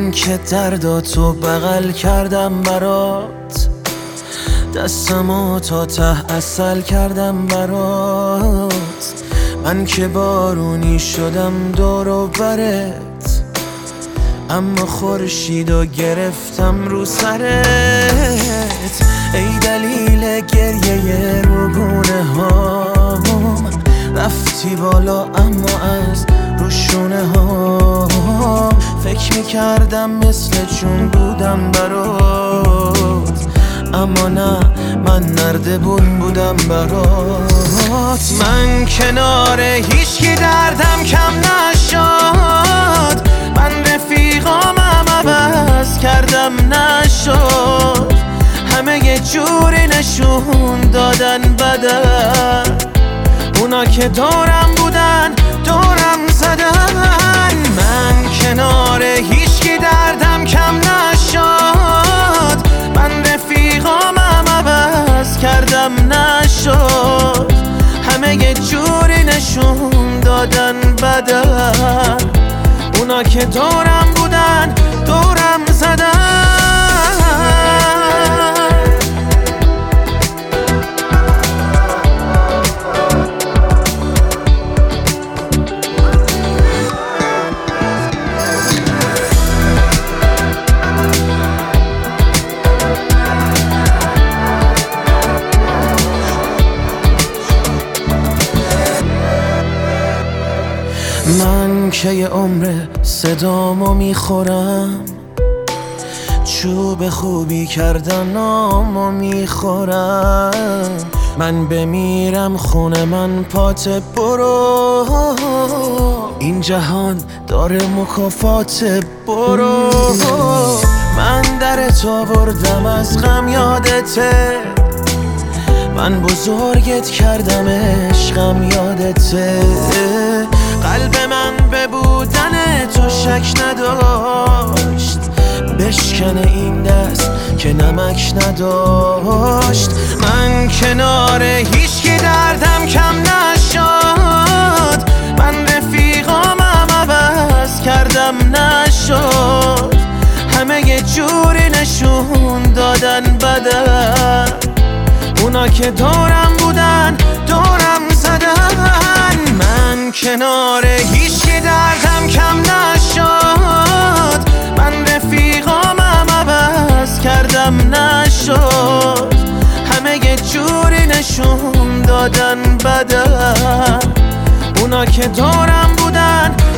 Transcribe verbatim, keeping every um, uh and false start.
من که درداتو بغل کردم برات، دستمو تا ته عسل کردم برات. من که بارونی شدم دور و برت، اما خورشیدو گرفتم رو سرت. ای دلیل گریه روگونه هام، رفتی بالا اما از روشونه ها. فکر میکردم مثل چون بودم برات، اما نه، من نردبون بودم برات. من کنار هیچکی دردم کم نشد، من رفیقامم عوض کردم نشد. همه یه جوری نشون دادن بدن، اونا که دورم بودن دورم زدن. من کنار هیچکی دردم کم نشد، من رفیقامم عوض کردم نشد. همه یه جوری نشون دادن بدن، اونا که دورم بودن دورم زدن. من که یه عمر صدامو میخورم، چوب خوبی کردن نامو میخورم. من بمیرم خونه من پات برو، این جهان داره مکافات برو. من در تو بردم از غم یادته، من بزرگت کردم عشقم یادته. قلب من به بودن تو شک نداشت، بشکنه این دست که نمک نداشت. من کنار هیچکی دردم کم نشد، من رفیقامم عوض کردم نشد. همه یه جوری نشون دادن بدن، اونا که دورم بودن دورم زدن. من کنار هیچکی دردم کم نشد، من رفیقامم عوض کردم نشد. همه یه جوری نشون دادن بدن، اونا که دورم بودن